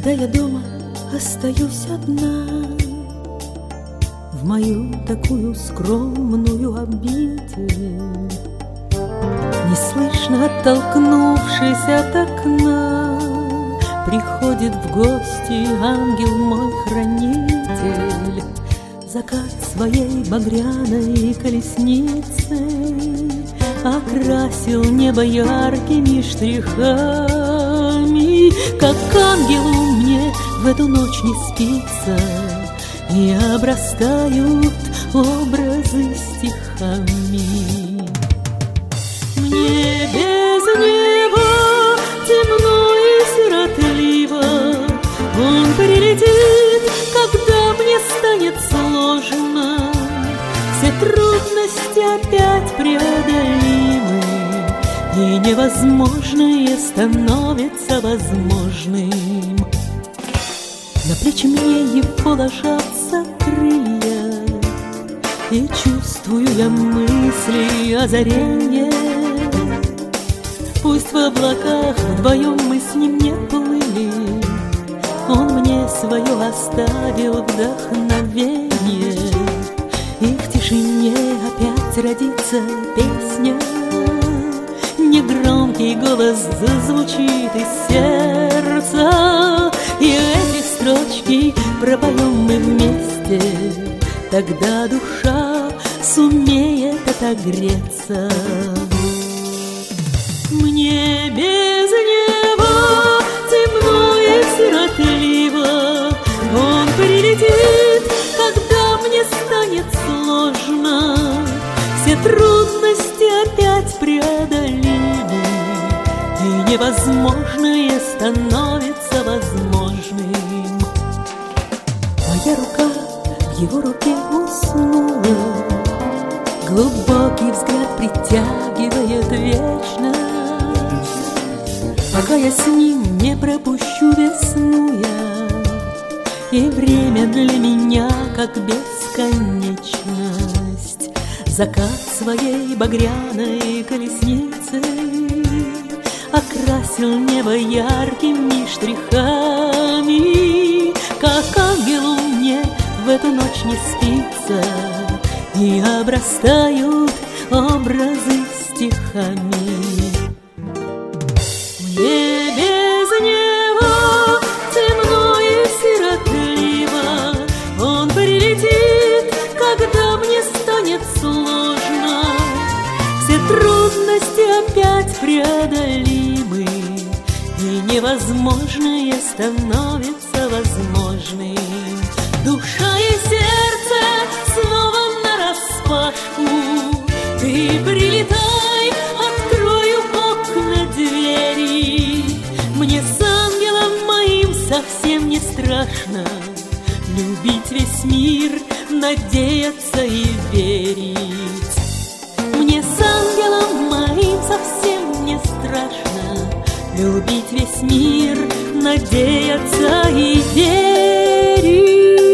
Когда я дома остаюсь одна, в мою такую скромную обитель, неслышно оттолкнувшись от окна, приходит в гости ангел мой хранитель. Закат своей багряной колесницей окрасил небо яркими штрихами. Как ангелу мне в эту ночь не спится, и обрастают образы стихами. Мне без него темно и сиротливо, он прилетит, когда мне станет сложно. Все трудности опять преодолимы, и невозможное становится возможным. На плечи мне его ложатся крылья, и чувствую я мысли озаренье. Пусть в облаках вдвоем мы с ним не плыли, он мне свое оставил вдохновение. И в тишине опять родится песня, негромкий голос зазвучит из сердца, и эти строчки пропоем мы вместе. Тогда душа сумеет отогреться. Мне без него темно и сиротливо, он прилетит, когда мне станет сложно. Все трудности опять преодолимы, и невозможное становится возможным. Моя рука в его руке уснула, глубокий взгляд притягивает вечность. Пока я с ним не пропущу весну я, и время для меня как бесконечность. Закат своей багряной колесницей окрасил небо яркими штрихами. Как ангелу мне в эту ночь не спится, и обрастают образы стихами. Мне без него темно и сиротливо, он прилетит, когда мне станет сложно. Все трудности опять преодолимы, и невозможное становится возможным. Душа и сердце снова нараспашку, ты прилетай, открою окна, двери. Мне с ангелом моим совсем не страшно любить весь мир, надеяться и верить. Мне с ангелом моим совсем не страшно любить весь мир, надеяться и верить.